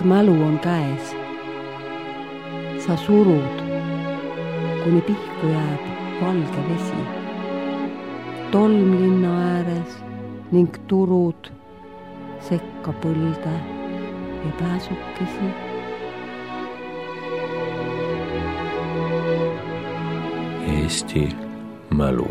pikk mälu on käes. Sa surud, kuni pihku jääb valge vesi. Tolm linna ääres ning turud sekka põlde ja pääsukesi. Eesti mälu.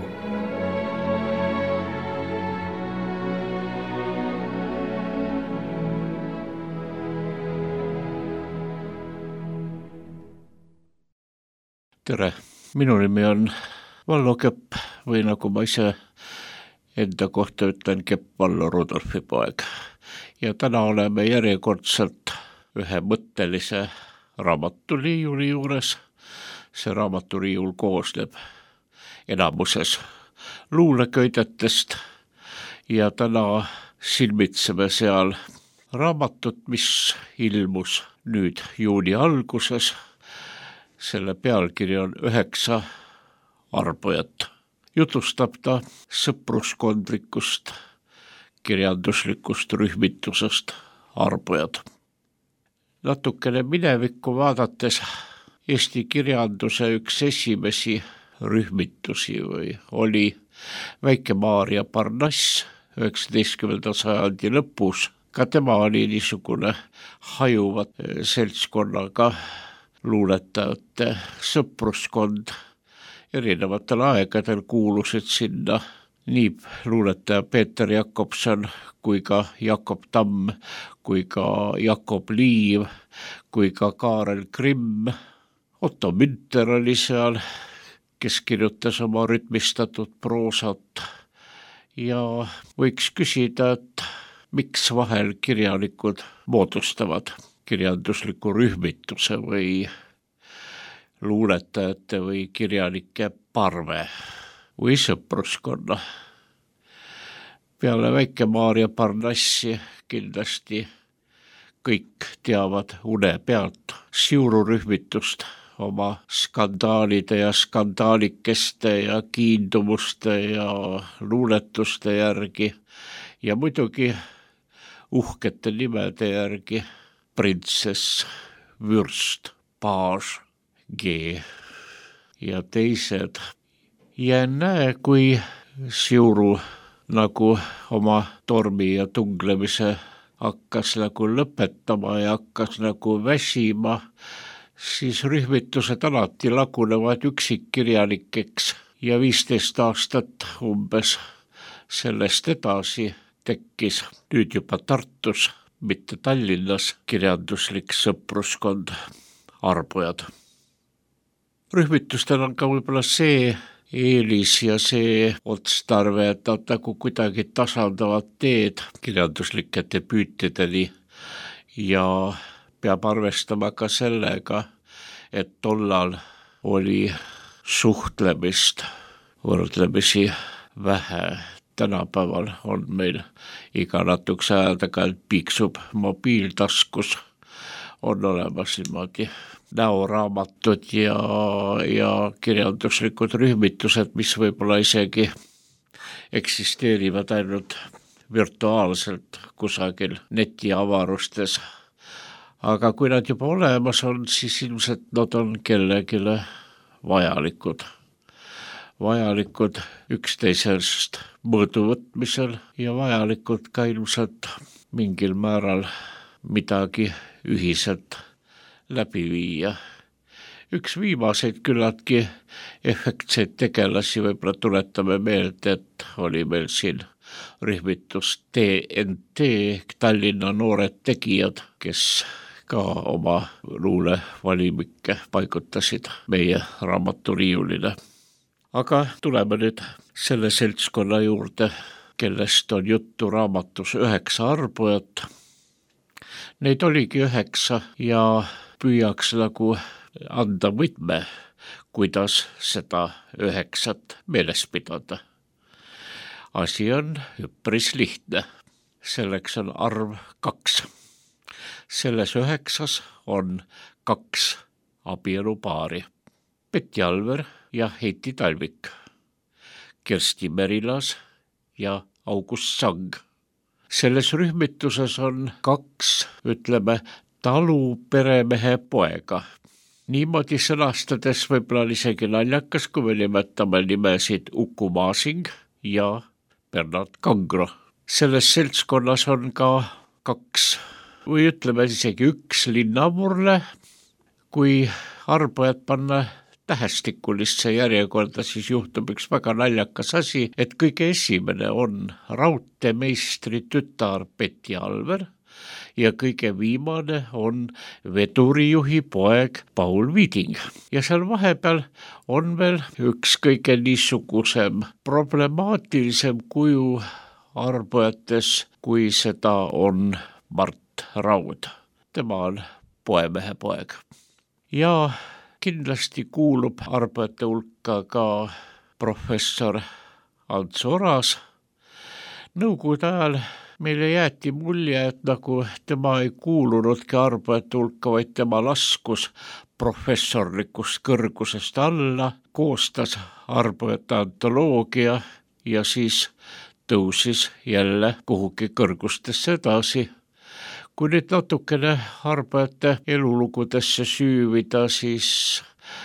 Tere, minu nimi on Vallo Kepp või nagu ma ise enda kohta ütlen, Kepp Vallo Rudolfi poeg. Ja täna oleme järjekordselt ühe mõttelise raamaturiiuli juures. See raamaturiiul koosneb enamuses luuleköidetest ja täna silmitseme seal raamatut, mis ilmus nüüd juuni alguses. Selle pealkiri on 9 arbujat. Jutustab ta sõpruskondlikust kirjanduslikust rühmitusest arbujad. Natukene minevikku vaadates Eesti kirjanduse üks esimesi rühmitusi oli Väike-Maarja Parnass 19. sajandi lõpus. Ka tema oli niisugune hajuvat seltskonnaga luuletajate sõpruskond. Erinevatel aegadel kuulusid sinna nii luuletaja Peeter Jakobson kui ka Jakob Tamm, kui ka Jakob Liiv, kui ka Kaarel Grimm. Otto Münter oli seal, kes kirjutas oma rütmistatud proosat. Ja võiks küsida, et miks vahel kirjanikud moodustavad kirjandusliku rühmituse või luuletajate või kirjanike parve või sõpruskonna. Peale Väike-Maarja Parnassi kindlasti kõik teavad une pealt Siuru rühmitust oma skandaalide ja skandaalikeste ja kiindumuste ja luuletuste järgi ja muidugi uhkete nimede järgi Printsess, Vürst, Paas, G ja teised. Ja näe, kui Siuru nagu oma tormi ja tunglemise hakkas nagu lõpetama ja hakkas nagu väsima, siis rühmitused alati lagunevad üksikkirjanikeks ja 15 aastat umbes sellest edasi tekkis nüüd juba Tartus, mitte Tallinnas, kirjanduslik sõpruskond arbujad. Rühmitustel on ka võib-olla see eelis ja see otstarve, et nad nagu kuidagi tasandavad teed kirjanduslike debüütideni ja peab arvestama ka sellega, et tollal oli suhtlemist võrdlemisi vähe. Tänapäeval on meil iga natukese aja tagant piiksub mobiiltaskus, on olemas niimoodi näoraamatud ja kirjanduslikud rühmitused, mis võib-olla isegi eksisteerivad ainult virtuaalselt kusagil netiavarustes. Aga kui nad juba olemas on, siis ilmselt nad on kellegile vajalikud. Vajalikud üksteisest mõõduvõtmisel ja vajalikud ka ilmselt mingil määral midagi ühiselt läbi viia. Üks viimaseid küllaltki efektseid tegelasi võib-olla tuletame meelde, et oli meil siin rühmitus TNT, Tallinna noored tegijad, kes ka oma luulevalimikke paigutasid meie raamaturiiulile. Aga tuleme nüüd selle seltskonna juurde, kellest on juttu raamatus 9 arbujat. Neid oligi 9 ja püüaks nagu anda võtme, kuidas seda 9 meeles pidada. Asi on üpris lihtne. Selleks on arv 2. Selles 9 on 2 abielupaari. Petja Alver ja Heiti Talvik, Kersti Merilas ja August Sang. Selles rühmituses on 2, ütleme, talu peremehe poega. Niimoodi sõnastades võib-olla on isegi naljakas, kui me nimetame nimesid Uku Masing ja Bernard Kangro. Selles seltskonnas on ka 2 või ütleme isegi 1 linnamurle. Kui arvpojad panna tähestikulisse järjekorda, siis juhtub üks väga naljakas asi, et kõige esimene on raudteemeistri tütar Betty Alver ja kõige viimane on vedurijuhi poeg Paul Viiding. Ja seal vahepeal on veel üks kõige niisugusem problemaatilisem kuju arvpojates, kui seda on Mart Raud. Tema on poemehe poeg. Ja kindlasti kuulub arvpojate hulka ka professor Ants Oras. Nõukogude ajal meile jäeti mulje, et nagu tema ei kuulunudki arvpojate hulka, vaid tema laskus professorlikust kõrgusest alla, koostas arvpojate antoloogia ja siis tõusis jälle kuhugi kõrgustesse edasi. Kui nüüd natukene arvpojate elulugudesse süüvida, siis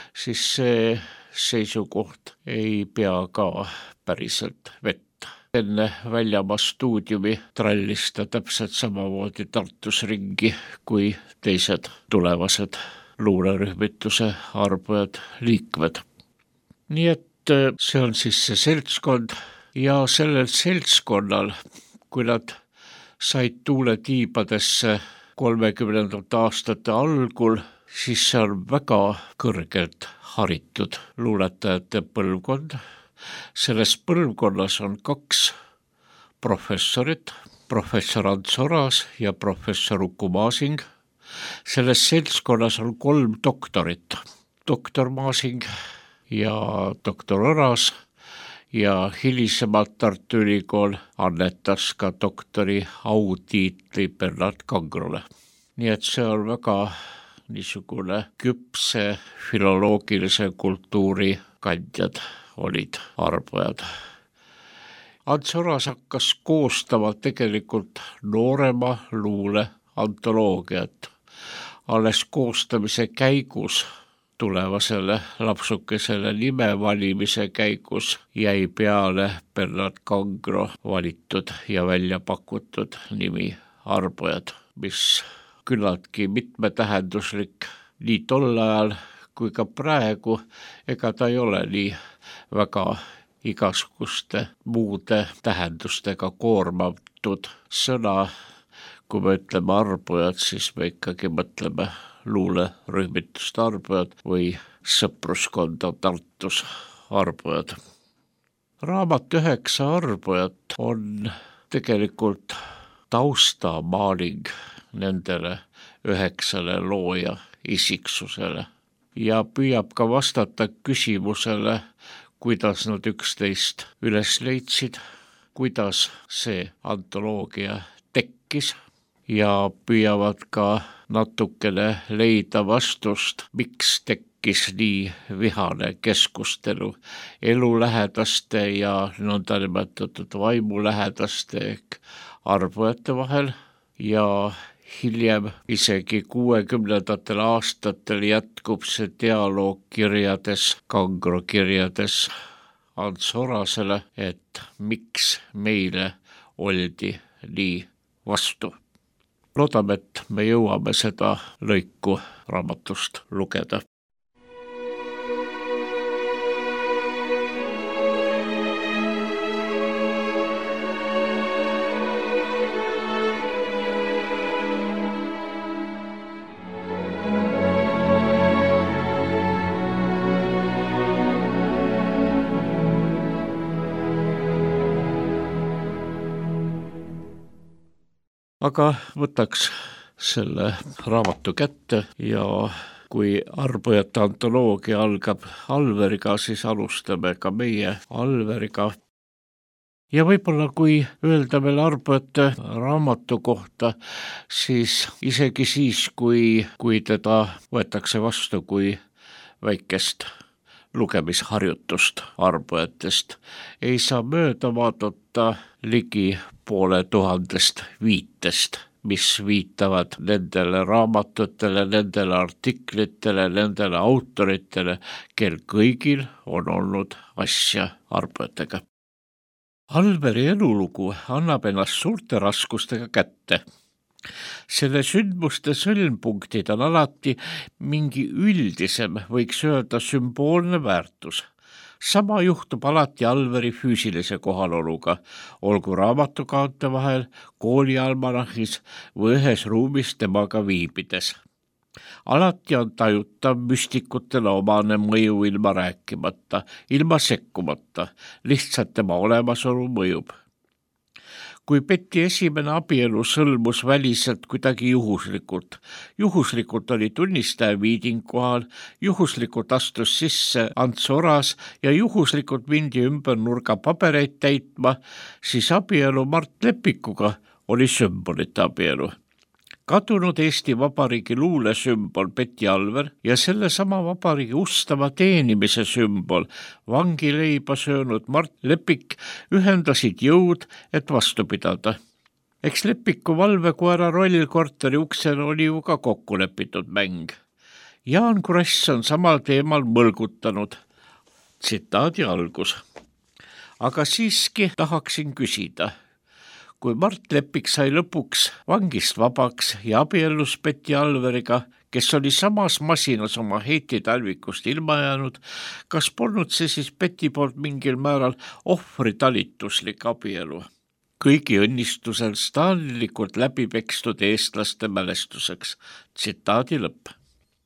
see seisukoht ei pea ka päriselt vett. Enne väljamaa stuudiumi trallis ta täpselt samamoodi Tartus ringi kui teised tulevased luulerühmituse arvpojad liikmed. Nii et see on siis see seltskond ja sellel seltskonnal, kui nad said tuule tiibadesse 30. aastate algul, siis see on väga kõrgelt haritud luuletajate põlvkond. Selles põlvkonnas on 2 professorit, professor Ants Oras ja professor Uku Masing. Selles seltskonnas on 3 doktorit, doktor Masing ja doktor Oras. Ja hilisemalt Tartu Ülikool annetas ka doktori autiitli Bernard Kangrole. Nii et see on väga niisugune küpse filoloogilise kultuuri kandjad olid arvpojad. Ants Oras hakkas koostama tegelikult noorema luule antoloogiat. Alles koostamise käigus, tulevasele lapsukesele nime valimise käigus jäi peale Bernard Kangro valitud ja välja pakutud nimi arvpojad, mis küllaltki mitmetähenduslik nii tol ajal kui ka praegu, ega ta ei ole nii väga igasuguste muude tähendustega koormatud sõna. Kui me ütleme arvpojad, siis me ikkagi mõtleme luulerühmitust arvpojad või sõpruskonda Tartus arvpojad. Raamat 9 arvpojat on tegelikult taustamaaling nendele 9 looja isiksusele ja püüab ka vastata küsimusele, kuidas nad üksteist üles leidsid, kuidas see antoloogia tekkis ja püüavad ka natukene leida vastust, miks tekkis nii vihane keskustelu elulähedaste ja nõndanimetatud vaimulähedaste ehk arvpojate vahel ja hiljem isegi 60. aastatel jätkub see dialoog kirjades, Kangro kirjades Ants Orasele, et miks meile oldi nii vastu. Loodame, et me jõuame seda lõiku raamatust lugeda. Aga võtaks selle raamatu kätte ja kui arvpojate antoloogia algab Alveriga, siis alustame ka meie Alveriga. Ja võib-olla kui öelda veel arvpojate raamatu kohta, siis isegi siis, kui teda võetakse vastu kui väikest lugemisharjutust arvpojatest, ei saa mööda vaadata ligi 500 viitest, mis viitavad nendele raamatutele, nendele artiklitele, nendele autoritele, kel kõigil on olnud asja arpajatega. Alveri elulugu annab ennast suurte raskustega kätte. Selle sündmuste sõlmpunktid on alati mingi üldisem, võiks öelda sümboolne väärtus. Sama juhtub alati Alveri füüsilise kohaloluga, olgu raamatukaante vahel, koolialmanahis või ühes ruumis temaga viibides. Alati on tajutav müstikutele omane mõju ilma rääkimata, ilma sekkumata, lihtsalt tema olemasolu mõjub. Kui Petti esimene abielu sõlmus väliselt kuidagi juhuslikult oli tunnistaja Viiding kohal, juhuslikult astus sisse Ants Oras ja juhuslikult mindi ümber nurga pabereid täitma, siis abielu Mart Lepikuga oli sümbolite abielu. Kadunud Eesti Vabariigi luulesümbol Petti Alver ja selle sama vabariigi ustava teenimise sümbol vangileiba söönud Mart Lepik ühendasid jõud, et vastu pidada. Eks Lepiku valvekoera roll korteri uksel oli ju ka kokku lepitud mäng. Jaan Kross on samal teemal mõlgutanud. Tsitaadi algus. Aga siiski tahaksin küsida. Kui Mart Lepik sai lõpuks vangist vabaks ja abiellus Petti Alveriga, kes oli samas masinas oma Heiti talvikust ilma jäänud, kas polnud see siis Petti poolt mingil määral ohvritalituslik abielu? Kõigi õnnistusel staanilikult läbi pekstud eestlaste mälestuseks. Tsitaadi lõpp.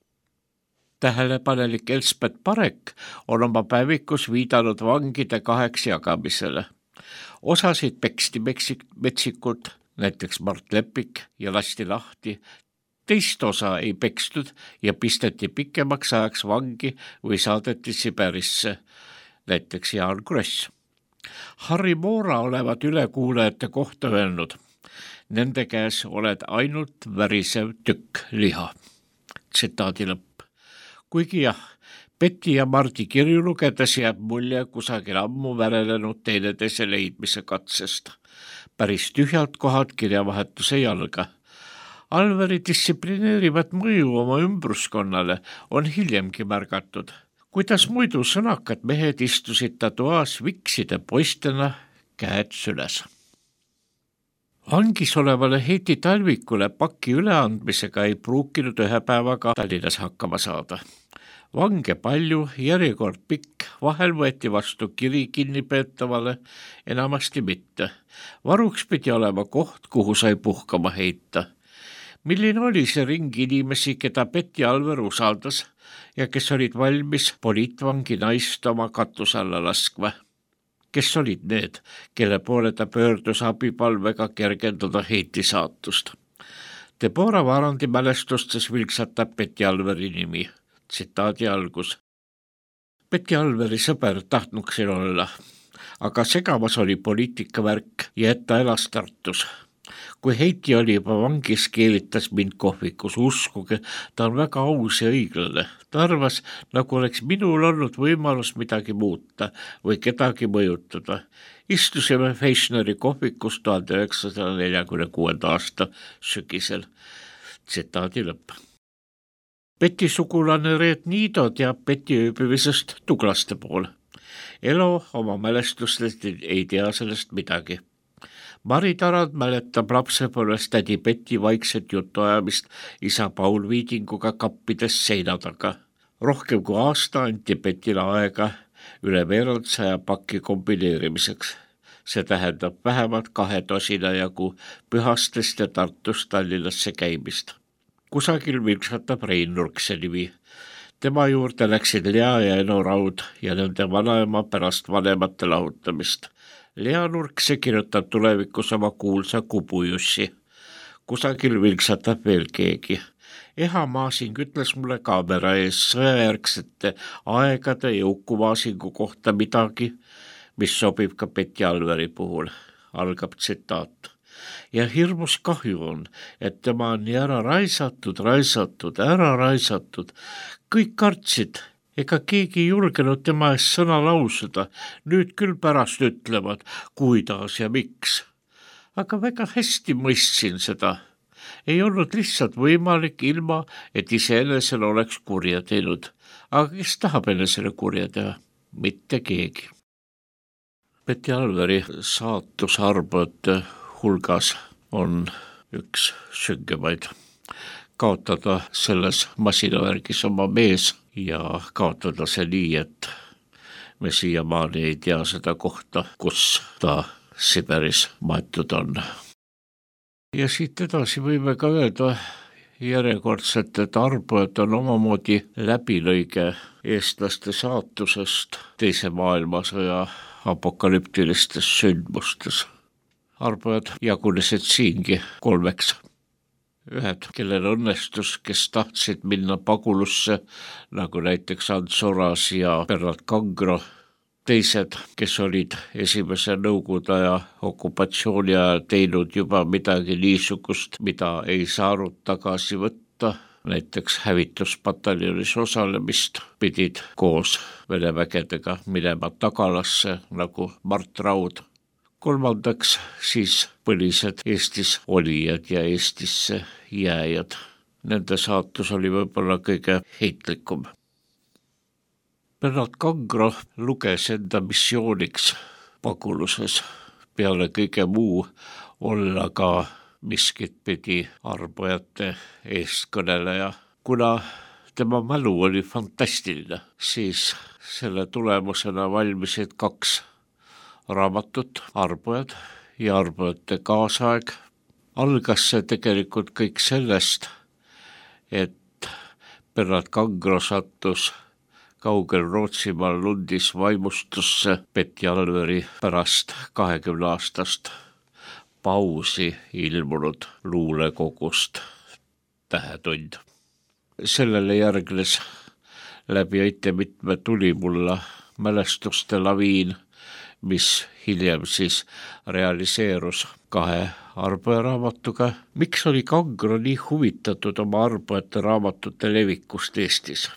Tähelepanelik Elspet Parek on oma päevikus viidanud vangide 2 jagamisele. Osasid peksti metsikult, näiteks Mart Lepik, ja lasti lahti. Teist osa ei pekstud ja pisteti pikemaks ajaks vangi või saadeti Siberisse, näiteks Jaan Kross. Harri Moora olevat ülekuulajate kohta öelnud. Nende käes oled ainult värisev tükk liha. Tsitaadi lõpp. Kuigi jah, Petti ja Mardi kirju lugedes jääb mulje kusagil ammu värelenud teineteise leidmise katsest. Päris tühjalt kohad kirjavahetuse jalga. Alveri distsiplineerivat mõju oma ümbruskonnale on hiljemgi märgatud. Kuidas muidu sõnakad mehed istusid ta toas vikside poistena käed süles. Vangis olevale Heiti talvikule paki üleandmisega ei pruukinud ühe päevaga Tallinnas hakkama saada. Vange palju, järjekord pikk, vahel võeti vastu kiri kinnipeetavale, enamasti mitte. Varuks pidi olema koht, kuhu sai puhkama heita. Milline oli see ring inimesi, keda Petti Alver usaldas ja kes olid valmis poliitvangi naist oma katus alla laskma? Kes olid need, kelle poole ta pöördus abipalvega kergendada Heiti saatust? Deborah Varandi mälestustes vilksatab Petti Alveri nimi. Tsitaadi algus. Petti Alveri sõber tahtnuksin olla, aga segamas oli poliitikavärk ja et ta elas Tartus. Kui Heiti oli juba vangis, keelitas mind kohvikus. Uskuge, ta on väga aus ja õiglane. Ta arvas, nagu oleks minul olnud võimalus midagi muuta või kedagi mõjutada. Istusime Feischneri kohvikus 1946. aasta sügisel. Tsitaadi lõpp. Petti sugulane Reet Niido teab Petti ööbimisest Tuglaste pool. Elo oma mälestustest ei tea sellest midagi. Mari Tarand mäletab lapsepõlvest tädi Petti vaikset jutuajamist isa Paul Viidinguga kappides seina taga. Rohkem kui aasta anti Petile aega üle 100 pakki kombineerimiseks. See tähendab vähemalt 2 tosina jagu Pühastest ja Tartust Tallinnasse käimist. Kusagil vilksatab Rein Nurkse nimi. Tema juurde läksid Lea ja Eno Raud ja nende vanaema pärast vanemate lahutamist. Lea Nurkse kirjutab tulevikus oma kuulsa Kubujussi. Kusagil vilksatab veel keegi. Eha Maasing ütles mulle kaamera ees sõjajärgsete aegade ja Uku Maasingu kohta midagi, mis sobib ka Petti Alveri puhul. Algab tsitaat. Ja hirmus kahju on, et tema on nii ära raisatud. Kõik kartsid, ega keegi ei julgenud tema eest sõna lausuda. Nüüd küll pärast ütlevad, kuidas ja miks. Aga väga hästi mõistsin seda. ei olnud lihtsalt võimalik ilma, et iseenesel oleks kurja teinud. Aga kes tahab enesele kurja teha? Mitte keegi. Betty Alveri saatus arbojate hulgas on üks süngemaid. Kaotada selles masinavärgis oma mees ja kaotada see nii, et me siiamaani ei tea seda kohta, kus ta Siberis maetud on. Ja siit edasi võime ka öelda järjekordselt, et arbojad on omamoodi läbilõige eestlaste saatusest teise maailmasõja apokalüptilistes sündmustes. Arbojad jagunesid siingi 3. Ühed, kellel õnnestus, kes tahtsid minna pagulusse, nagu näiteks Ants Oras ja Bernard Kangro. Teised, kes olid esimese Nõukogude aja okupatsiooni ajal teinud juba midagi niisugust, mida ei saanud tagasi võtta, näiteks hävituspataljonis osalemist, pidid koos Vene vägedega minema tagalasse nagu Mart Raud. 3. siis põlised Eestis olijad ja Eestisse jääjad. Nende saatus oli võib-olla kõige heitlikum. Bernard Kangro luges enda missiooniks paguluses peale kõige muu olla ka miskit pidi arbojate eestkõneleja. Kuna tema mälu oli fantastiline, siis selle tulemusena valmisid 2 raamatut, Arbojad ja Arbojate kaasaeg. Algas see tegelikult kõik sellest, et Bernard Kangro sattus kaugel Rootsimaal Lundis vaimustusse Betty Alveri pärast 20 aastast pausi ilmunud luulekogust Tähetund. Sellele järgnes läbi aite mitme tulimulla mälestuste laviin, mis hiljem siis realiseerus 2 arboja raamatuga. Miks oli Kangro nii huvitatud oma arbojate raamatute levikust Eestis?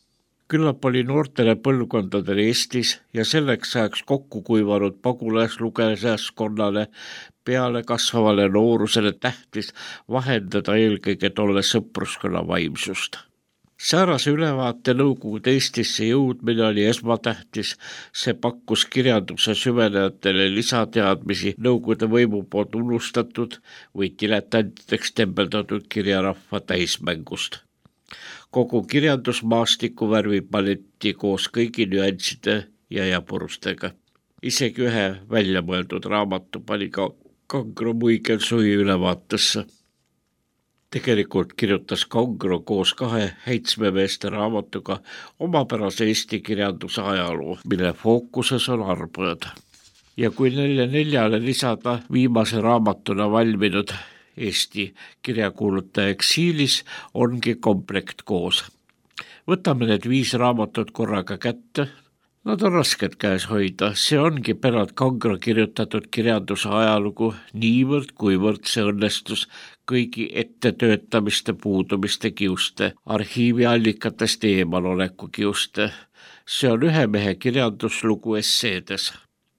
Küllap oli noortele põlvkondadele Eestis ja selleks ajaks kokku kuivanud pagulaslugejaskonnale peale kasvavale noorusele tähtis vahendada eelkõige tolle sõpruskonna vaimsust. Säärase ülevaate Nõukogude Eestisse jõudmine oli esmatähtis, see pakkus kirjanduse süvenejatele lisateadmisi Nõukogude võimu poolt unustatud või diletantideks tembeldatud kirjarahva täismängust. Kogu kirjandusmaastiku värvipaletti koos kõigi nüansside ja jaburustega. Isegi ühe väljamõeldud raamatu pani ka Kangro muigelsuhi ülevaatesse. Tegelikult kirjutas Kangro koos 2 heitsmemeeste raamatuga omapärase Eesti kirjanduse ajaloo, mille fookuses on arbojad. Ja kui neile 4 lisada viimase raamatuna valminud Eesti kirjakuulutaja eksiilis, ongi komplekt koos. Võtame need 5 raamatut korraga kätte. Nad on rasked käes hoida, see ongi Bernard Kangro kirjutatud kirjanduse ajalugu niivõrd, kuivõrd see õnnestus kõigi ettetöötamiste puudumiste kiuste, arhiiviallikatest eemaloleku kiuste. See on ühe mehe kirjanduslugu esseedes.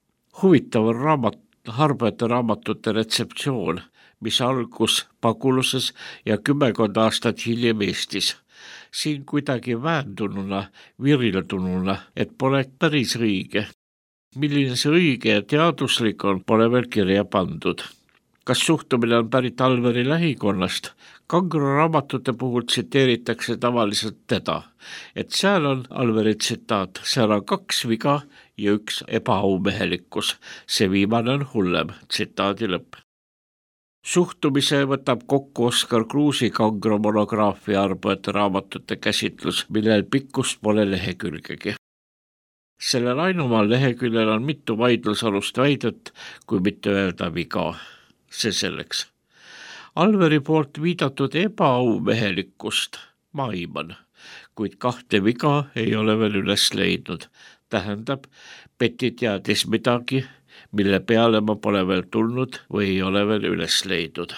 Huvitav on arbojate raamatute retseptsioon, mis algus paguluses ja 10 aastat hiljem Eestis. Siin kuidagi väändununa, virildununa, et pole päris õige. Milline see õige ja teaduslik on, pole veel kirja pandud. Kas suhtumine on pärit Alveri lähikonnast? Kangro raamatute puhul tsiteeritakse tavaliselt teda, et seal on Alveri tsitaat, seal on 2 viga ja 1 ebaaumehelikkus. See viimane on hullem, tsitaadi lõpp. Suhtumise võtab kokku Oskar Kruusi Kangro monograafia arbojate raamatute käsitlus, millel pikkust pole lehekülgegi. Sellel ainumal leheküljel on mitu vaidlusalust väidet, kui mitte öelda viga. See selleks. Alveri poolt viidatud ebaaummehelikkust ma aiman, kuid 2 viga ei ole veel üles leidnud. Tähendab, Betty teadis midagi, mille peale ma pole veel tulnud või ei ole veel üles leidnud.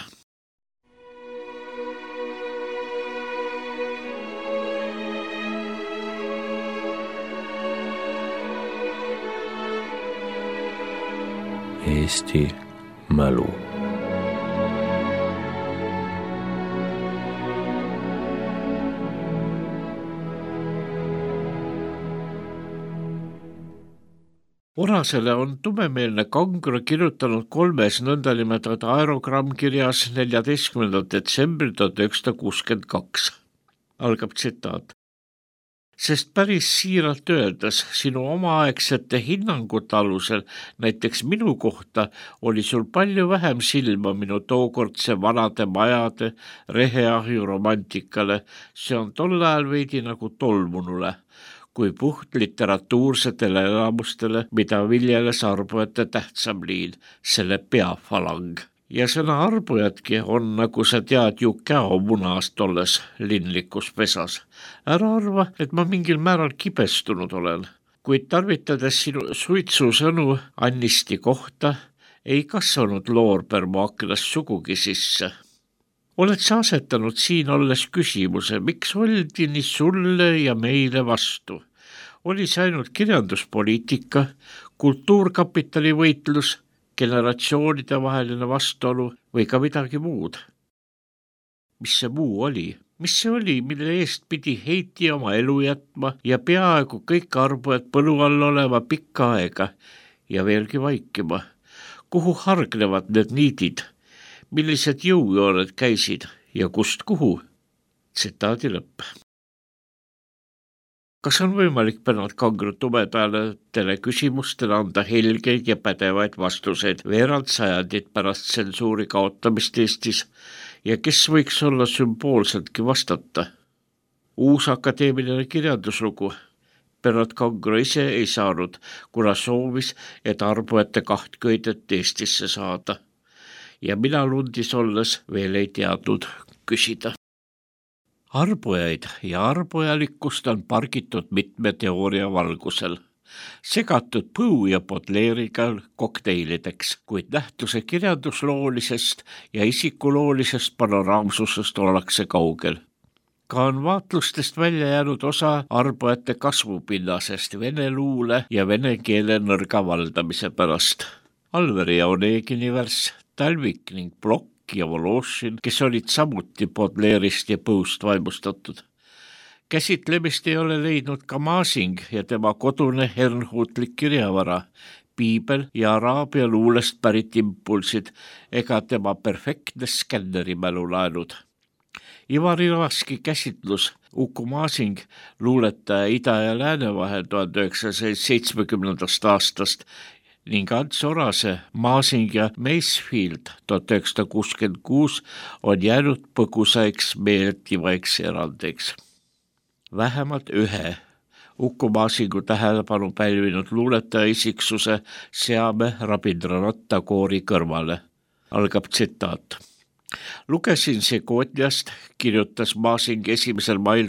Eesti mälu. Orasele on tumemeelne Kangro kirjutanud 3 nõndanimetatud aerogrammkirjas 14. detsembril 1962. Algab tsitaat. Sest päris siiralt öeldes sinu omaaegsete hinnangute alusel, näiteks minu kohta, oli sul palju vähem silma minu tookordse vanade majade reheahju romantikale, see on tol ajal veidi nagu tolmunule, kui puht literatuursetele elamustele, mida viljeles arbujate tähtsam liin, selle peafalang. Ja sõna arbujatki on, nagu sa tead, ju käomunast olles linlikus pesas. Ära arva, et ma mingil määral kibestunud olen, kuid tarvitades sinu suitsusõnu Annisti kohta, ei kasvanud loorber mu aknast sugugi sisse. Oled sa asetanud siin olles küsimuse, miks oldi nii sulle ja meile vastu? Oli see ainult kirjanduspoliitika, kultuurkapitali võitlus, generatsioonide vaheline vastuolu või ka midagi muud? Mis see muu oli? Mis see oli, mille eest pidi Heiti oma elu jätma ja peaaegu kõik arbujad põlu all olema pikka aega ja veelgi vaikima? Kuhu hargnevad need niidid? Millised jõujooned käisid ja kust kuhu? Tsitaadi lõpp. Kas on võimalik Bernard Kangro tumedatele küsimustele anda helgeid ja pädevaid vastuseid veerand sajandit pärast tsensuuri kaotamist Eestis ja kes võiks olla sümboolseltki vastata? Uus akadeemiline kirjanduslugu. Bernard Kangro ise ei saanud, kuna soovis, et arbujate 2 köidet Eestisse saada. Ja mina Lundis olles veel ei teadnud küsida. Arbujaid ja arbujalikkust on pargitud mitme teooria valgusel. Segatud Põu ja Baudelairiga kokteilideks, kuid nähtuse kirjandusloolisest ja isikuloolisest panoraamsusest ollakse kaugel. Ka on vaatlustest välja jäänud osa arbujate kasvupinnasest vene luule ja vene keele nõrga valdamise pärast. Alveri ja Onegini värss, Talvik ning Blokk ja Vološin, kes olid samuti Baudelairist ja Põust vaimustatud. Käsitlemist ei ole leidnud ka Masing ja tema kodune hernhuutlik kirjavara, piibel ja araabia luulest pärit impulsid ega tema perfektne skänneri mälulaenud. Ivar Ivaski käsitlus Uku Masing, luuletaja ida ja lääne vahel 1970. aastast ning Ants Orase Masing ja Masefield 1966 on jäänud põgusaiks meeltivaiks erandiks. Vähemalt ühe Uku Masingu tähelepanu pälvinud luuletaja isiksuse seame Rabindranath Tagore'i kõrvale. Algab tsitaat. Lugesin Segotjast, kirjutas Masing 1. mail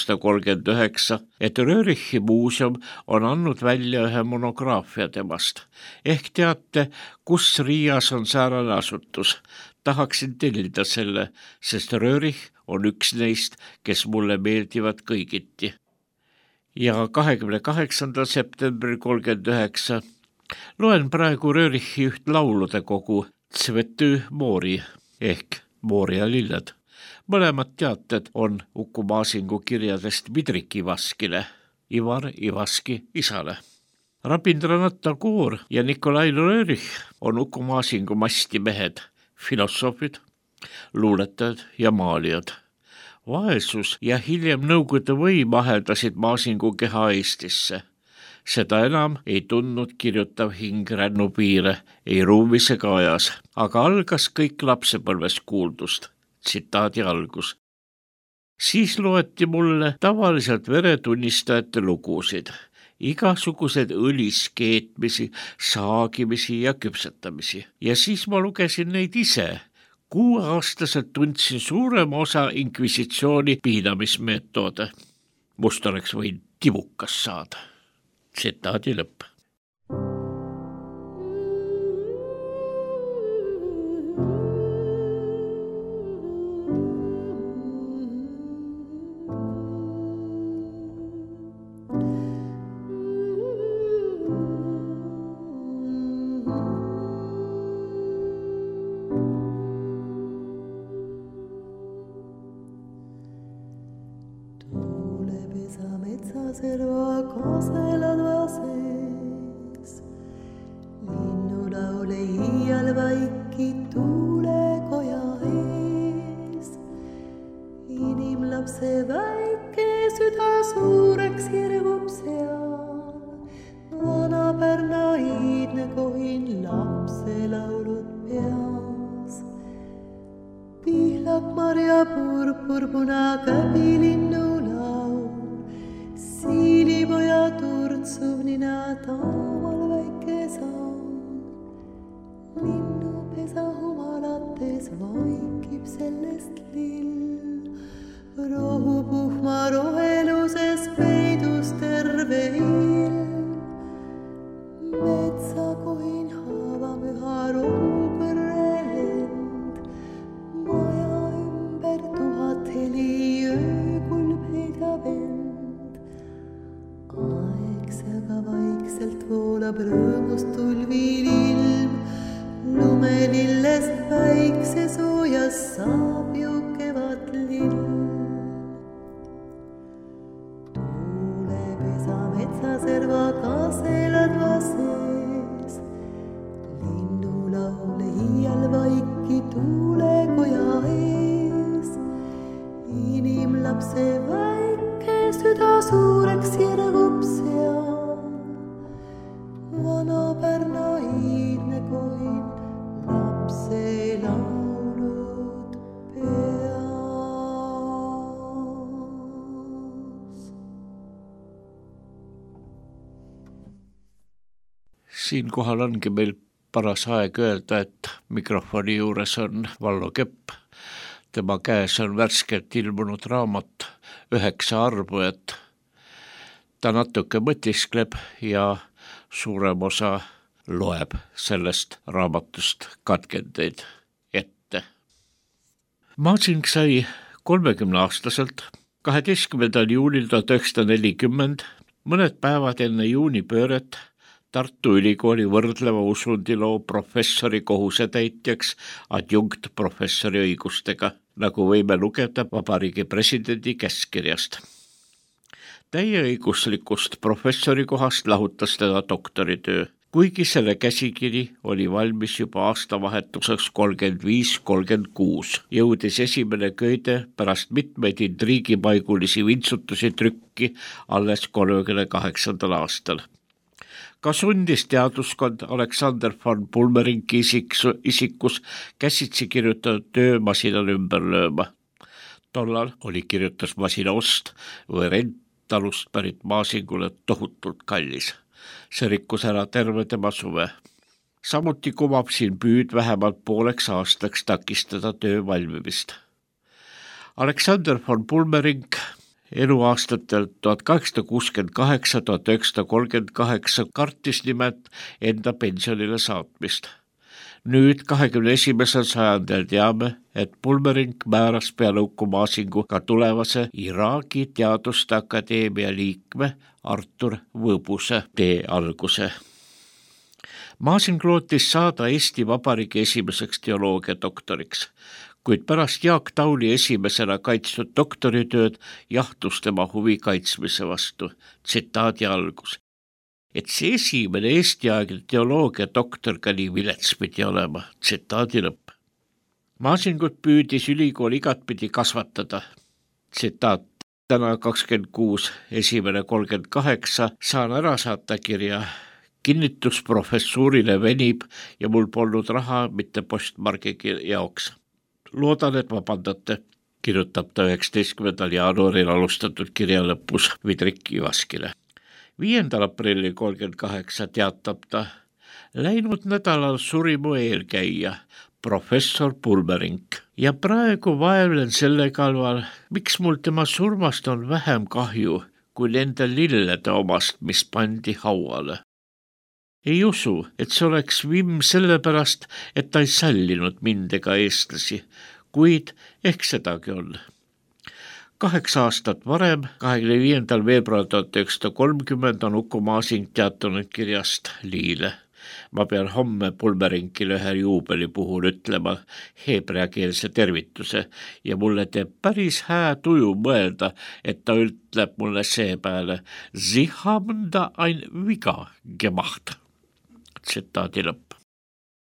1939, et Röörichi muuseum on andnud välja ühe monograafia temast. Ehk teate, kus Riias on säärane asutus. Tahaksin tellida selle, sest Röörich on üks neist, kes mulle meeldivad kõigiti. Ja 28. septembril 1939 loen praegu Röörichi üht laulude kogu Tsvetü Moori ehk Mooria lilled. Mõlemad teated on Uku Masingu kirjadest Midrik Ivaskile, Ivar Ivaski isale. Rabindranath Tagore ja Nikolai Röörich on Uku Masingu mastimehed, filosoofid, luuletajad ja maalijad. Vaesus ja hiljem Nõukogude võim aheldasid Masingu keha Eestisse. Seda enam ei tundnud kirjutav hing rännupiire, ei ruumis ega ajas, aga algas kõik lapsepõlves kuuldust. Tsitaadi algus. Siis loeti mulle tavaliselt veretunnistajate lugusid, igasuguseid õliskeetmisi, saagimisi ja küpsetamisi. Ja siis ma lugesin neid ise. 6-aastaselt tundsin suurema osa inkvisitsiooni piinamismeetode. Must oleks võinud tibukas saada. Tsitaadi lõpp. Serva conselado haces laule iial vaiki tuulekoja ees. Inimlapse väike süda suureks hirmub seal. Vana Pärna iidne kohin lapse laulud peas. Pihlak, marja, purpur, puna, käbi linnu laul. Siilipoja turtsuv nina taamal väike saan. Linnupesa humalates vaikib sellest lill. Rohupuhma roheluses peidus terve ilm. Metsakohin haavamüha rohupõrre lend. Maja ümber 1000 heli öökulb heidab end. Aegsaga vaikselt voolab rõõmust tulvil ilm. Lumelillest väikse soojas saab ju kevad lill. Tuulepesa metsaserva kaaselad vases. Linnulaule iial vaiki tuulekoja ees. Inimlapse väike süda suureks hirmub seal. Vana Pärna iidne kohin lapse laulud peas. Siinkohal ongi meil paras aeg öelda, et mikrofoni juures on Vallo Kepp. Tema käes on värskelt ilmunud raamat 9 arvujat. Ta natuke mõtiskleb ja suurem osa loeb sellest raamatust katkendeid ette. Masing sai 30-aastaselt 12. juulil 1940, mõned päevad enne juunipööret Tartu Ülikooli võrdleva usundiloo professori kohusetäitjaks adjunktprofessori õigustega, nagu võime lugeda Vabariigi presidendi käskkirjast. Täieõiguslikust professori kohast lahutas teda doktoritöö, kuigi selle käsikiri oli valmis juba aastavahetuseks 35-36. Jõudis esimene köide pärast mitmeid intriigipaigulisi vintsutusi trükki alles 38. aastal. Ka sundis teaduskond Alexander von Pulmerinki isikus käsitsi kirjutatud töömasinal ümber lööma. Tollal oli kirjutusmasina ost või renttalust pärit Masingule tohutult kallis. See rikkus ära terve tema suve. Samuti kumab siin püüd vähemalt pooleks aastaks takistada töö valmimist. Alexander von Pulmerink eluaastatel 1868-1938 kartis nimelt enda pensionile saatmist. Nüüd 21. sajandil teame, et Pulmerink määras peale Uku Masingu ka tulevase Iraagi Teaduste Akadeemia liikme Artur Võbuse tee alguse. Masing lootis saada Eesti Vabariigi esimeseks teoloogiadoktoriks, kuid pärast Jaak Tauli esimesena kaitstud doktoritööd jahtus tema huvi kaitsmise vastu. Tsitaadi algus. Et see esimene Eesti-aegne teoloogiadoktor ka nii vilets pidi olema. Tsitaadi lõpp. Masingut püüdis ülikool igatpidi kasvatada. Tsitaat. Täna 26, esimene 38, saan ära saata kirja. Kinnitus professuurile venib ja mul polnud raha mitte postmargi jaoks. Loodan, et vabandate, kirjutab ta 19. jaanuaril alustatud kirja lõpus Vidrik Ivaskile. 5. aprillil 38 teatab ta, läinud nädalal suri mu eelkäija, professor Pulmerink. Ja praegu vaevlen selle kalval, miks mul tema surmast on vähem kahju kui nende lillede omast, mis pandi hauale. Ei usu, et see oleks vimm sellepärast, et ta ei sallinud mind ega eestlasi, kuid ehk sedagi on. 8 aastat varem, 25. veebruar 1930 on Uku Masing teatanud kirjast Liile. Ma pean homme Pulmerinkile ühe juubeli puhul ütlema heebreakeelse tervituse ja mulle teeb päris hää tuju mõelda, et ta ütleb mulle seepeale Sie haben da ein Viga gemacht. Tsitaadi lõpp.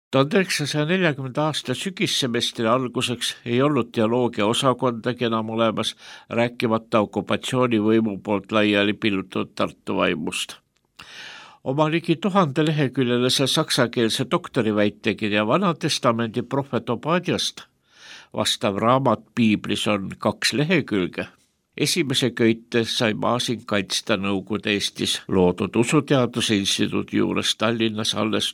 1940. aasta sügissemestri alguseks ei olnud teoloogia osakondagi enam olemas, rääkimata okupatsioonivõimu poolt laiali pillutud Tartu vaimust. Oma ligi 1000 leheküljelise saksakeelse doktoriväitekirja Vana Testamendi prohvet Obadiast vastav raamat Piiblis on 2 lehekülge. Esimese köite sai Masing kaitsta Nõukogude Eestis loodud Usuteaduse Instituudi juures Tallinnas alles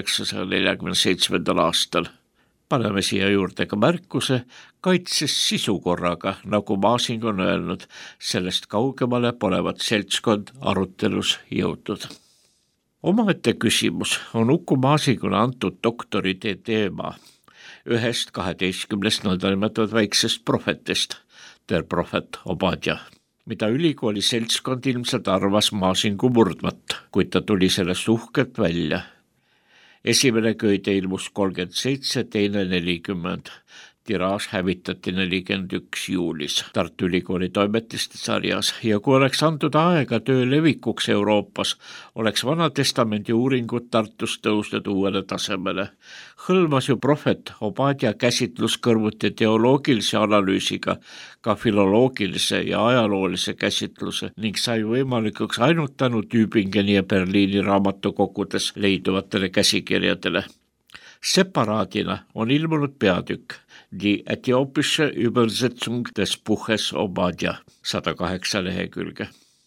1947. aastal. Paneme siia juurde ka märkuse, kaitses sisukorraga, nagu Masing on öelnud, sellest kaugemale polevat seltskond arutelus jõutud. Omaette küsimus on Uku Masingule antud doktoritöö teema ühest 12 nõndanimetatud väiksest prohvetist, der prohvet Obadia, mida ülikooli seltskond ilmselt arvas Masingu murdmat, kuid ta tuli sellest uhkelt välja. Esimene köide ilmus 37, teine 40. Tiraaž hävitati 41 juulis Tartu Ülikooli toimetiste sarjas ja kui oleks antud aega töö levikuks Euroopas, oleks Vana Testamendi uuringud Tartus tõusnud uuele tasemele. Hõlmas ju prohvet Obadia käsitlus kõrvuti teoloogilise analüüsiga, ka filoloogilise ja ajaloolise käsitluse ning sai võimalikuks ainult tänu Tübingeni ja Berliini raamatukokkudes leiduvatele käsikirjadele. Separaadina on ilmunud peatükk Die äthiopische Übersetzung des Buches Obadia, 108 lehekülge.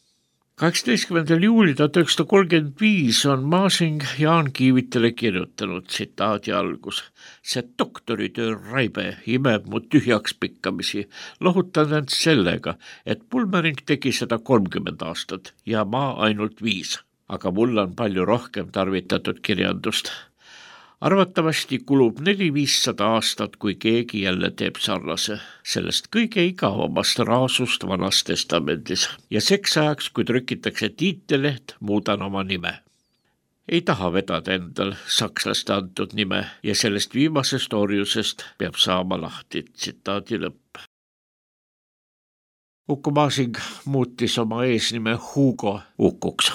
18. juuli 1935 on Masing Jaan Kiivitele kirjutanud tsitaadi algus. See doktoritöö raibe imeb mu tühjaks pikkamisi. Lohutan end sellega, et Pulmering tegi seda 30 aastat ja ma ainult 5. Aga mul on palju rohkem tarvitatud kirjandust. Arvatavasti kulub 400-500 aastat, kui keegi jälle teeb sarnase, sellest kõige igavamast raasust Vanas Testamendis. Ja seks ajaks, kui trükitakse tiiteleht, muudan oma nime. Ei taha vedada endal sakslaste antud nime ja sellest viimasest orjusest peab saama lahti, tsitaadi lõpp. Uku Masing muutis oma eesnime Hugo Ukuks.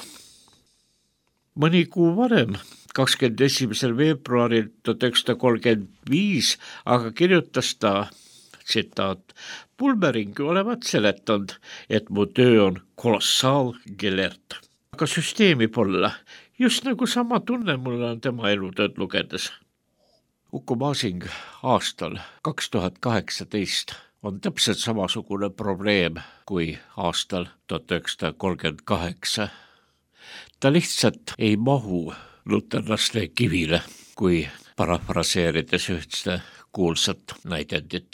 Mõni kuu varem, 21. veebruaril 1935, aga kirjutas ta, tsitaat, Pulmering olevat seletanud, et mu töö on kolossaal gelert. Aga süsteemi polla, just nagu sama tunne mul on tema elutööd lugedes. Uku Masing aastal 2018 on täpselt samasugune probleem kui aastal 1938. Ta lihtsalt ei mahu luterlaste kivile, kui parafraseerides ühtse kuulsat näidendit.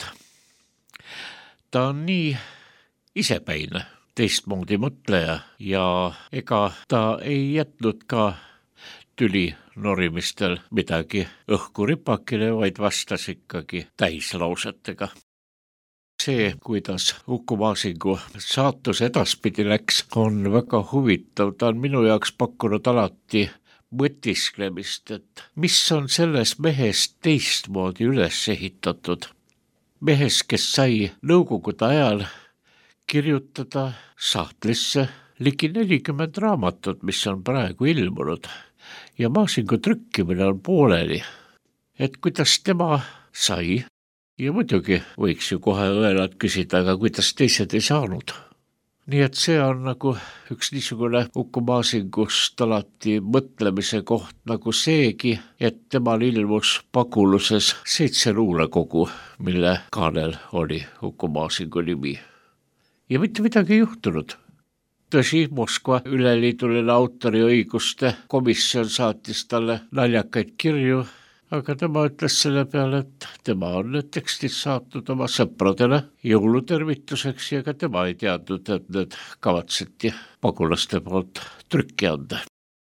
Ta on nii isepäine, teistmoodi mõtleja ja ega ta ei jätnud ka tüli norimistel midagi õhku ripakile, vaid vastas ikkagi täislausetega. See, kuidas Uku Masingu saatus edaspidi läks, on väga huvitav. Ta on minu jaoks pakkunud alati mõtisklemist, et mis on selles mehes teistmoodi üles ehitatud. Mehes, kes sai Nõukogude ajal kirjutada sahtlisse ligi 40 raamatut, mis on praegu ilmunud ja Masingu trükkimine on pooleli. Et kuidas tema sai ja muidugi võiks ju kohe õelad küsida, aga kuidas teised ei saanud. Nii et see on nagu üks niisugune Uku Masingust alati mõtlemise koht nagu seegi, et temal ilmus Paguluses 7 luulekogu, mille kaanel oli Uku Masingu nimi. Ja mitte midagi ei juhtunud. Tõsi, Moskva üleliiduline autoriõiguste komisjon saatis talle naljakaid kirju, aga tema ütles selle peale, et tema on need tekstid saatnud oma sõpradele jõulutervituseks ja ka tema ei teadnud, et need kavatseti pagulaste poolt trükki anda.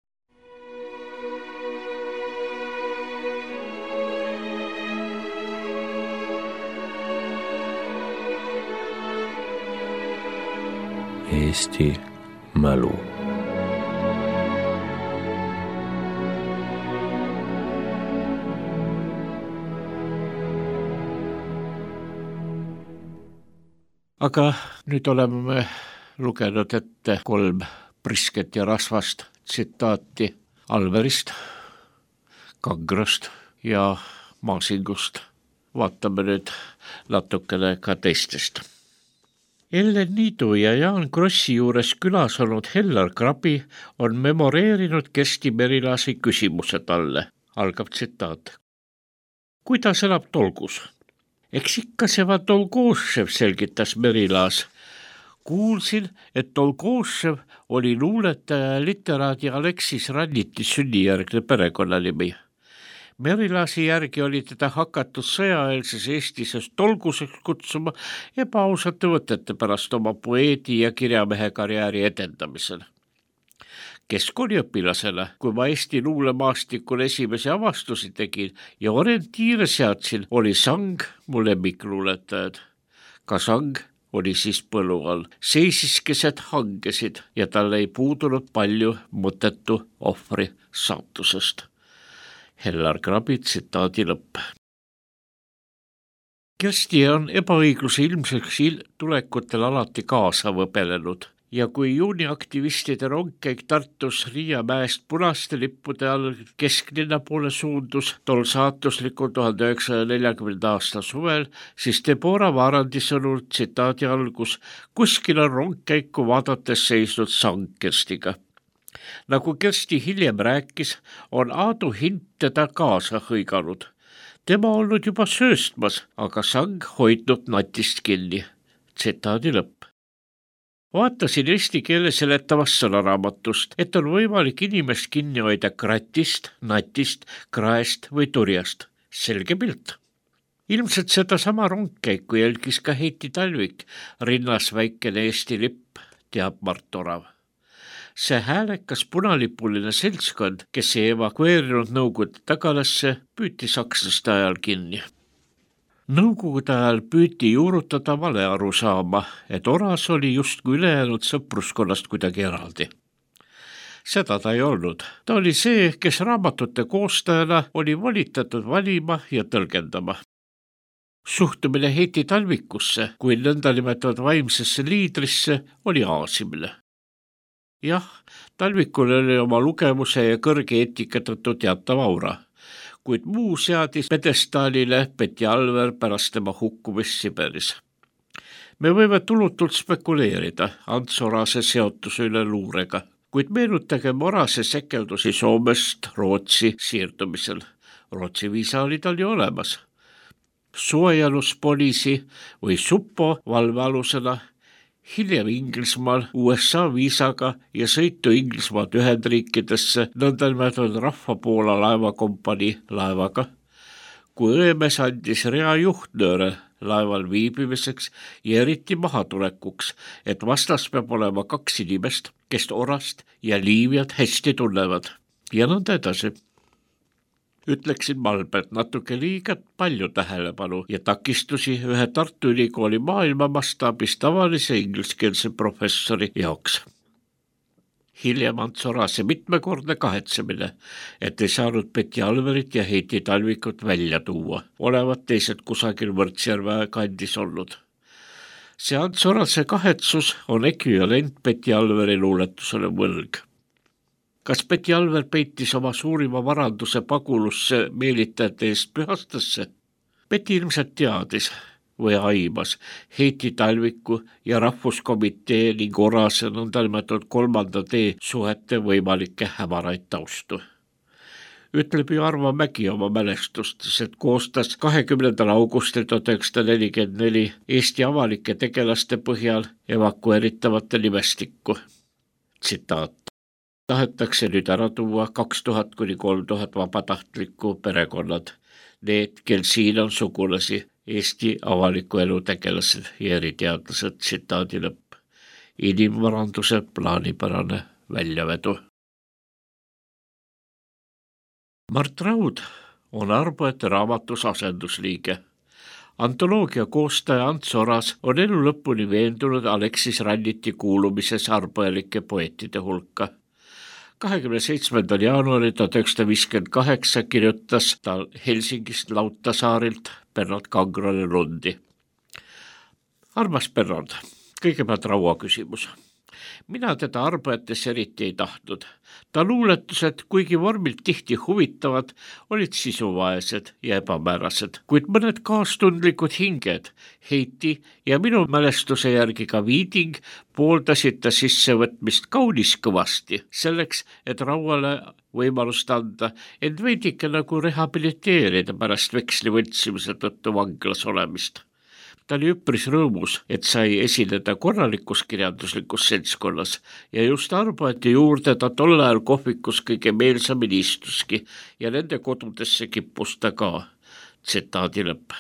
Eesti mälu. Aga nüüd oleme me lugenud ette 3 prisket ja rasvast tsitaati Alverist, Kangrost ja maasingust vaatame nüüd natukene ka teistest. Ellen Niidu ja Jaan Krossi juures külas olnud Hellar Krabi on memoreerinud Kersti Merilaasi küsimuse talle. Algab tsitaat. Kuidas elab Tolgus? Eks ikka seva Tolgošev, selgitas Merilaas. Kuulsin, et Tolgošev oli luuletaja ja literaadi Aleksis Ranniti sünnijärgne perekonnanimi. Merilaasi järgi oli teda hakatud sõjaeelses Eestis Tolguseks kutsuma ebaausate võtete pärast oma poeedi ja kirjamehe karjääri edendamisel. Keskkooliõpilasena, kui ma Eesti luulemaastikul esimese avastusi tegin ja orientiire seadsin, oli sang mu lemmikluuletajad. Ka sang oli siis põlu all, seisis keset hangesid ja talle ei puudunud palju mõttetu ohvri saatusest. Hellar Krabi tsitaadi lõpp. Kersti on ebaõigluse ilmseks tulekutel alati kaasa võbelenud ja kui juuniaktivistide rongkäik Tartus Riia mäest punaste lippude all kesklinna poole suundus tol saatuslikul 1940. aasta suvel, siis Deborah Vaarandi sõnul tsitaadi algus kuskil on rongkäiku vaadates seisnud sang Kerstiga. Nagu Kersti hiljem rääkis, on Aadu Hint teda kaasa hõiganud. Tema olnud juba sööstmas, aga sang hoidnud natist kinni. Tsitaadi lõpp. Vaatasin eesti keele seletavast sõnaraamatust, et on võimalik inimest kinni hoida kratist, natist, kraest või turjast. Selge pilt. Ilmselt seda sama rongkäiku jälgis ka Heiti Talvik, rinnas väikene Eesti lipp, teab Mart Orav. See häälekas punalipuline seltskond, kes ei evakueerinud Nõukogude tagalasse, püüti sakslaste ajal kinni. Nõukogude ajal püüti juurutada vale arusaama, et Oras oli justkui ülejäänud sõpruskonnast kuidagi eraldi. Seda ta ei olnud. Ta oli see, kes raamatute koostajana oli volitatud valima ja tõlgendama. Suhtumine Heiti Talvikusse kui nõndanimetatud vaimsesse liidrisse oli aasimine. Jah, Talvikul oli oma lugemuse ja kõrge eetika tõttu teatav aura, kuid muu seadis pedestaalile Peti Alver pärast tema hukkumist Siberis. Me võime tulutult spekuleerida Ants Orase seotuse üle luurega, kuid meenutagem Orase sekeldusi Soomest Rootsi siirdumisel. Rootsi viisa oli tal ju olemas. Suojaluspoliisi või Supo valvealusena, hiljem Inglismaal USA viisaga ja sõitu Inglismaalt Ühendriikidesse nõndanimetatud Rahvapoola laevakompanii laevaga, kui õemes andis rea juhtnööre laeval viibimiseks ja eriti mahatulekuks, et vastas peab olema 2 inimest, kes Orast ja Liiviat hästi tunnevad ja nõnda edasi. Ütleksin Malbert natuke liiga palju tähelepanu ja takistusi ühe Tartu Ülikooli maailma mastaabis tavalise ingliskeelse professori jaoks. Hiljem Ants Orase mitmekordne kahetsemine, et ei saanud Peti Alverit ja Heiti Talvikut välja tuua, olevat teised kusagil Võrtsjärve kandis olnud. See Ants Orase kahetsus on ekvivalent Peti Alveri luuletusele võlg. Kas Peti Alver peitis oma suurima varanduse pagulusse meelitajate eest pühastasse? Peti ilmselt teadis või aimas Heiti Talviku ja Rahvuskomitee ning Orase nõndanimetatud 3. tee suhete võimalikke hämaraid taustu. Ütleb ju Arvo Mägi oma mälestustes, et koostas 20. augustil 1944 Eesti avalike tegelaste põhjal evakueeritavate nimestikku. Tsitaat. Tahetakse nüüd ära tuua 2000–3000 vabatahtlikku perekonnad. Need, kel siin on sugulasi, Eesti avaliku elu tegelased ja eriteadlased, tsitaadi lõpp. Inimvaranduse plaanipärane väljavedu. Mart Raud on Arboete raamatus asendusliige. Antoloogia koostaja Ants Oras on elu lõpuni veendunud Aleksis Ranniti kuulumises arboelike poetide hulka. 27. jaanuaril 1958 kirjutas ta Helsingist Lautasaarilt Bernard Kangrole Lundi. Armas Bernard, kõigepealt Raua küsimus. Mina teda arbajates eriti ei tahtnud. Ta luuletused, kuigi vormilt tihti huvitavad, olid sisuvaesed ja ebamäärased, kuid mõned kaastundlikud hinged, Heiti ja minu mälestuse järgi ka Viiding, pooldasid ta sissevõtmist kaunis kõvasti, selleks, et Rauale võimalust anda, ent veidike nagu rehabiliteerida pärast veksli võltsimise tõttu vanglas olemist. Ta oli üpris rõõmus, et sai esineda korralikus kirjanduslikus seltskonnas ja just arbajate juurde ta tol ajal kohvikus kõige meelsamini istuski ja nende kodudesse kippus ta ka. Tsitaadi lõpp.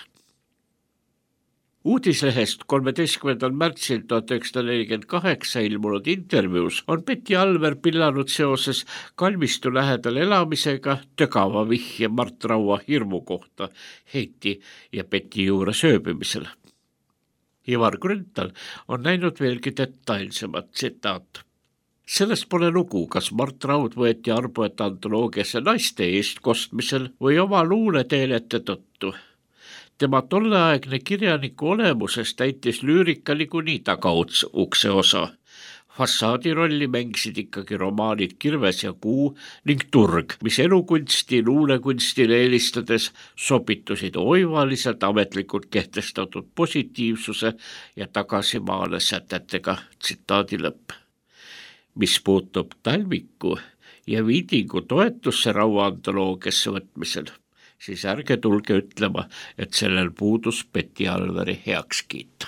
Uudislehest 13. märtsil 1948 ilmunud intervjuus on Betty Alver pillanud seoses kalmistu lähedal elamisega tögava vihje Mart Raua hirmu kohta Heiti ja Betty juures ööbimisel. Ivar Grünthal on näinud veelgi detailsemat tsitaat. Sellest pole lugu, kas Mart Raud võeti arbuete antoloogiasse naiste eestkostmisel või oma luuleteelete tõttu. Tema tolleaegne kirjaniku olemuses täitis lüürika niikuinii tagaukse osa. Fassaadi rolli mängisid ikkagi romaanid Kirves ja Kuu ning Turg, mis elukunsti luulekunstile eelistades sobitusid oivaliselt ametlikult kehtestatud positiivsuse ja tagasimaale sätetega. Tsitaadi lõpp. Mis puutub Talviku ja Viidingu toetusse Raua antoloogiasse võtmisel, siis ärge tulge ütlema, et sellel puudus Betty Alveri heakskiit.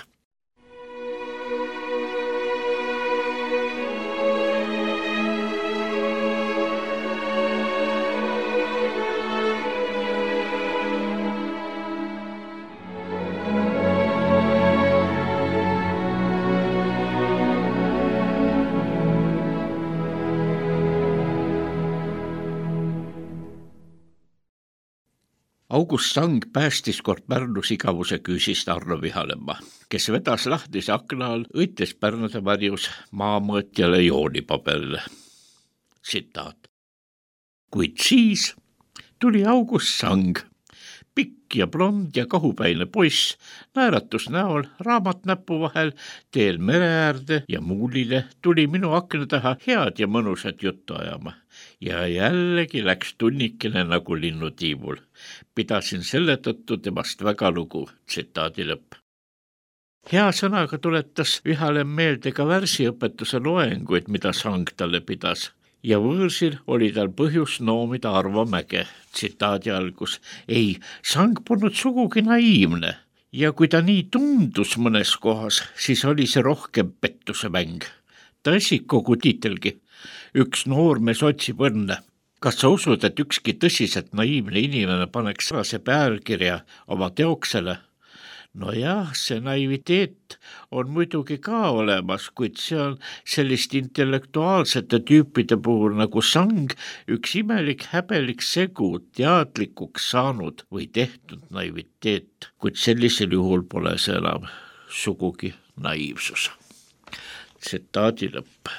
August Sang päästis kord Pärnus igavuse küüsist Arno Vihalemma, kes vedas lahtise akna all, õites Pärnude varjus maamõõtjale joonipaberile. Tsitaat. Kuid siis tuli August Sang, pikk ja blond ja kahupäine poiss, naeratus näol, raamat näpu vahel, teel mere äärde ja muulile tuli minu akna taha head ja mõnusat juttu ajama. Ja jällegi läks tunnikene nagu linnutiivul. Pidasin selle tõttu temast väga lugu. Tsitaadi lõpp. Hea sõnaga tuletas Vihalem meelde ka värsiõpetuse loenguid, mida Sang talle pidas. Ja võõrsil oli tal põhjus noomida Arvo Mäge. Tsitaadi algus. Ei, Sang polnud sugugi naiivne. Ja kui ta nii tundus mõnes kohas, siis oli see rohkem pettuse mäng. Tõsi kogu tiitelgi. Üks noormees otsib õnne. Kas sa usud, et ükski tõsiselt naiivne inimene paneks sarase pealkirja oma teoksele? No jah, see naiviteet on muidugi ka olemas, kuid see on sellist intellektuaalsete tüüpide puhul nagu Sang üks imelik häbelik segu teadlikuks saanud või tehtud naiviteet, kuid sellisel juhul pole see enam sugugi naiivsus. Tsitaadi lõpp.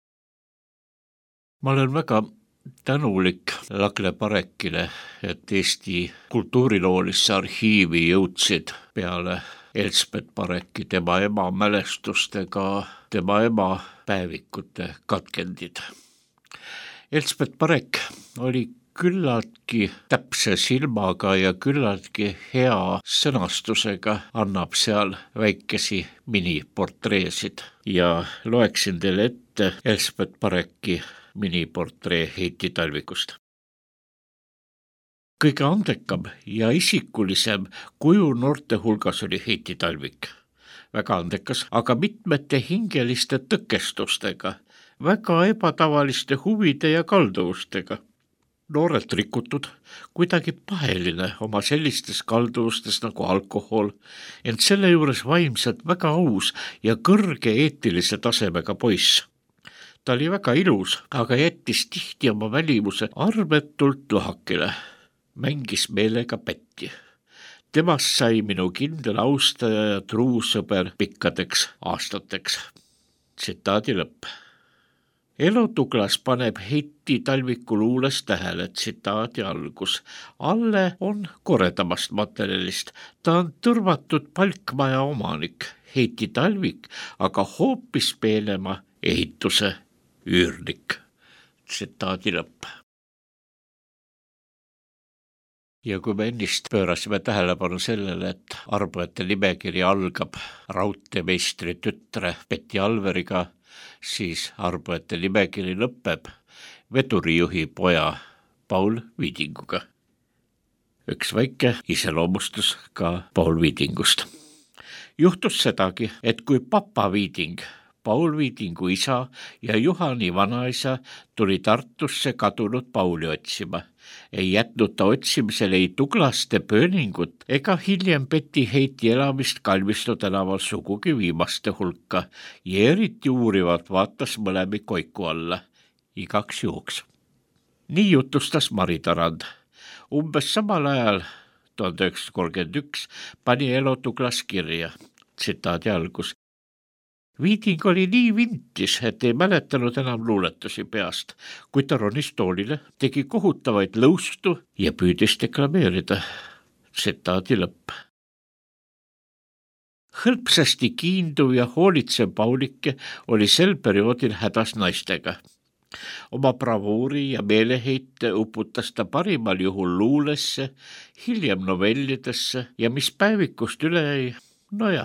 Ma olen väga tänulik Lagle Parekile, et Eesti kultuuriloolisse arhiivi jõudsid peale Elspet Pareki tema ema mälestustega tema ema päevikute katkendid. Elspet Parek oli küllaltki täpse silmaga ja küllaltki hea sõnastusega, annab seal väikesi miniportreesid ja loeksin teile ette Elspet Pareki miniportree Heiti Talvikust. Kõige andekam ja isikulisem kuju noorte hulgas oli Heiti Talvik. Väga andekas, aga mitmete hingeliste tõkestustega, väga ebatavaliste huvide ja kalduvustega. Noorelt rikutud, kuidagi paheline oma sellistes kalduvustes nagu alkohol, ent selle juures vaimselt väga aus ja kõrge eetilise tasemega poiss. Ta oli väga ilus, aga jättis tihti oma välimuse arvetult lohakile. Mängis meelega Betty. Temast sai minu kindel austaja ja truu sõber pikkadeks aastateks. Tsitaadi lõpp. Elo Douglas paneb Heiti Talviku luules tähele, tsitaadi algus. Alle on koredamast materjalist. Ta on tõrvatud palkmaja omanik. Heiti Talvik aga hoopis peenema ehituse üürnik. Tsitaadi lõpp. Ja kui me ennist pöörasime tähelepanu sellele, et arvajate nimekiri algab raudteemeistri tütre Betty Alveriga, siis arvajate nimekiri lõpeb vedurijuhi poja Paul Viidinguga. Üks väike iseloomustus ka Paul Viidingust. Juhtus sedagi, et kui papa Viiding, Paul Viidingu isa ja Juhani vanaisa tuli Tartusse kadunud Pauli otsima, ei jätnud ta otsimisel ei Tuglaste Pööningut ega hiljem Betty Heiti elamist Kalmistu tänaval sugugi viimaste hulka ja eriti uurivalt vaatas mõlemi koiku alla, igaks juhuks. Nii jutustas Mari Tarand. Umbes samal ajal 1931 pani Elo Tuglas kirja, tsitaadi algus. Viiding oli nii vintis, et ei mäletanud enam luuletusi peast, kui ta ronis toolile, tegi kohutavaid lõustu ja püüdis deklameerida. Tsitaadi lõpp. Hõlpsasti kiinduv ja hoolitsev Paulike oli sel perioodil hädas naistega. Oma bravuuri ja meeleheite uputas ta parimal juhul luulesse, hiljem novellidesse ja mis päevikust üle ei, nojah.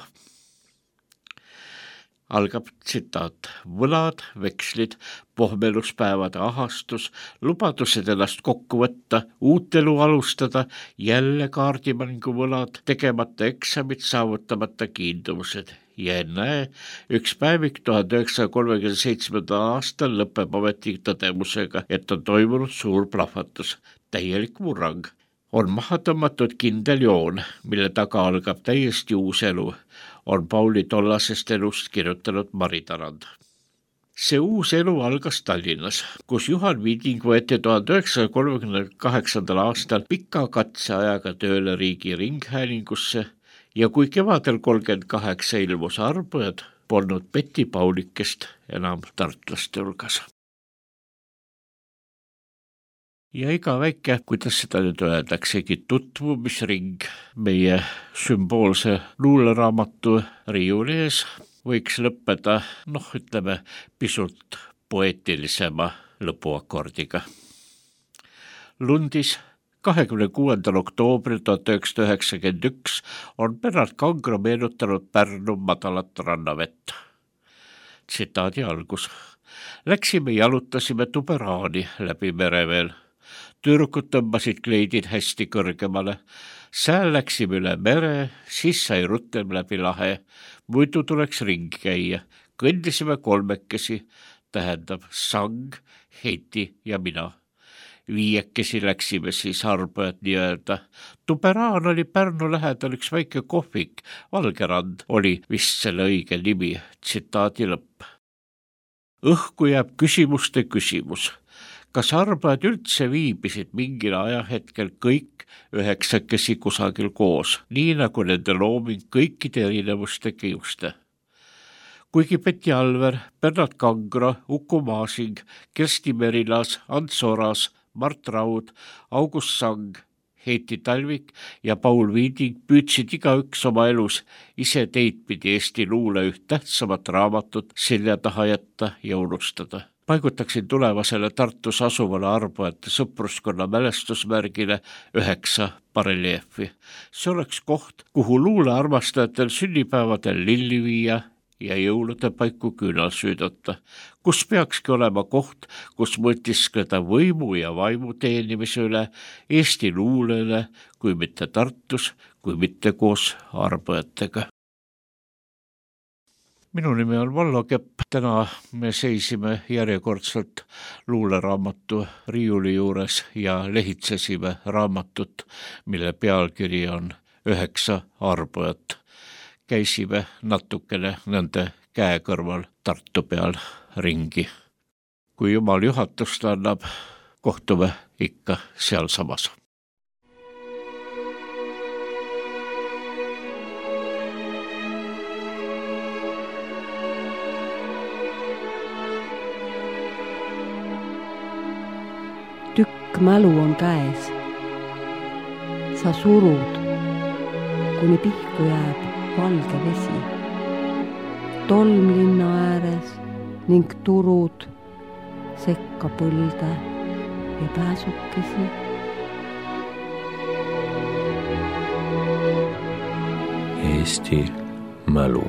Algab tsitaat. Võlad, vekslid, pohmeluspäevade ahastus, lubadused ennast kokku võtta, uut elu alustada, jälle kaardimängu võlad, tegemata eksamit, saavutamata kiinduvused. Ja näe, üks päevik 1937. aastal lõpeb ameti tõdemusega, et on toimunud suur plahvatus, täielik murrang. On maha tõmmatud kindel joon, mille taga algab täiesti uus elu, on Pauli tollasest elust kirjutanud Mari Tarand. See uus elu algas Tallinnas, kus Juhan Viiding võeti 1938. aastal pika katseajaga tööle riigi ringhäälingusse ja kui kevadel 38 ilmus arvajad, polnud Betty Paulikest enam tartlaste hulgas. Ja iga väike, kuidas seda nüüd öeldaksegi, tutvumisring meie sümboolse luuleraamatu riiuli ees võiks lõppeda, ütleme, pisut poeetilisema lõpuakordiga. Lundis 26. oktoobril 1991 on Bernard Kangro meenutanud Pärnu madalat rannavett. Tsitaadi algus. Läksime jalutasime Tuberaani läbi mereveel. Tüürkud tõmbasid kleidid hästi kõrgemale. Sääl läksime üle mere, siis sai rutem läbi lahe. Muidu tuleks ring käia. Kõndisime kolmekesi, tähendab Sang, Heiti ja mina. Viiekesi läksime siis arvajad nii-öelda. Tuberaan oli Pärnu lähedal üks väike kohvik, Valgerand oli vist selle õige nimi, tsitaadi lõpp. Õhku jääb küsimuste küsimus. Kas arvajad üldse viibisid mingil ajahetkel kõik 9 kusagil koos, nii nagu nende looming kõikide erinevuste kiuste? Kuigi Betty Alver, Bernard Kangro, Uku Maasing, Kersti Merilas, Ants Oras, Mart Raud, August Sang, Heiti Talvik ja Paul Viiding püüdsid igaüks oma elus ise teidpidi Eesti luule üht tähtsamat raamatut selja taha jätta ja unustada. Paigutaksin tulevasele Tartus asuvale arvajate sõpruskonna mälestusmärgile 9 bareljeefi. See oleks koht, kuhu luule armastajatel sünnipäevadel lilli viia ja jõulude paiku küünal süüdata, kus peakski olema koht, kus mõtiskleda võimu ja vaimu teenimise üle, Eesti luule üle, kui mitte Tartus, kui mitte koos arvajatega. Minu nimi on Vallo Kepp. Täna me seisime järjekordselt luuleraamatu riiuli juures ja lehitsesime raamatut, mille pealkiri on 9 arvajat. Käisime natukene nende käe kõrval Tartu peal ringi. Kui Jumal juhatust annab, kohtume ikka sealsamas. Tükk mälu on käes. Sa surud, kuni pihku jääb valge vesi. Tolmlinna ääres ning turud sekka põlde ja pääsukesi. Eesti mälu.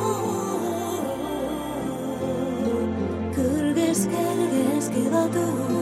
Kerges kerges kevadus.